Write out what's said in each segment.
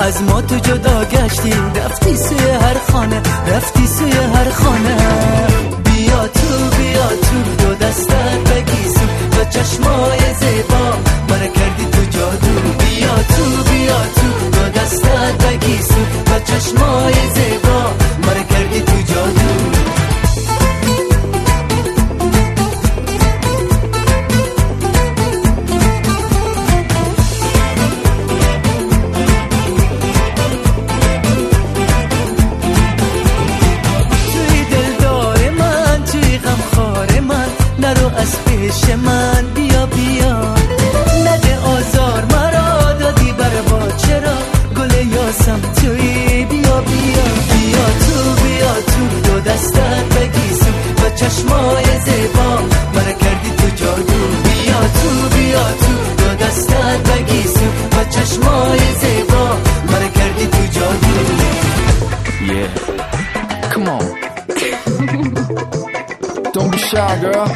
از ما تو جدا گشتی، رفتی سوی هر خانه، رفتی سوی هر خانه. بیا تو دو دستت بگیسون، با چشمای زیبا منو کردی تو جادو. بیا تو دو دستت بگیسون، با چشمای زیبا منو کردی تو جادو. از پیش من بیا نده آزار مرا، دادی بر با چرا گل یاسم توی. بیا تو دو دستت بگیسم، با چشمای زیبا منو کردی تو جادو. بیا تو دو دستت بگیسم، با چشمای زیبا منو کردی تو جادو. Yeah, come on. Don't be shy, girl.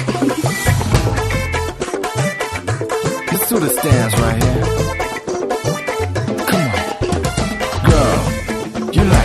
Let's do this dance right here.